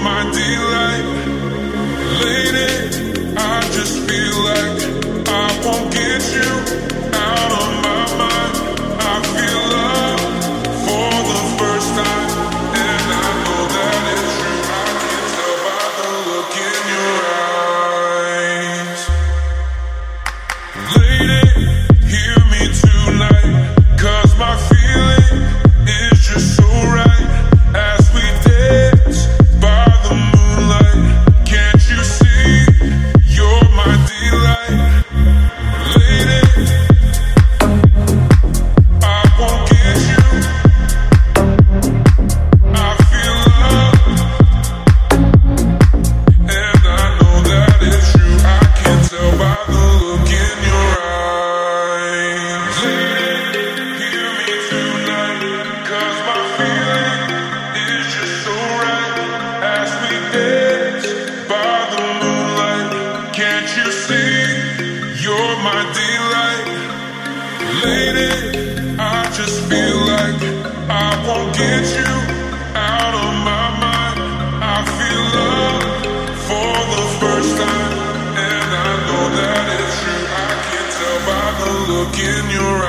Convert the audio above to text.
my delight. Lady, I just feel like I won't get you out of my mind. I feel love for the first time, and I know that it's true. I can tell by the look in your eyes. Lady, hear me tonight, 'cause my feeling is just so right. As we dance by the moonlight, can't you see you're my delight? Lady, I won't get you. I feel love, and I know that it's true. I can tell by the look in your eyes. Lady, hear me tonight, 'cause my feeling is just so right. As we dance by the moonlight, can't you see you're my delight? Lady, I just feel like I won't get you out of my mind. I feel love for the first time, and I know that it's true. I can tell by the look in your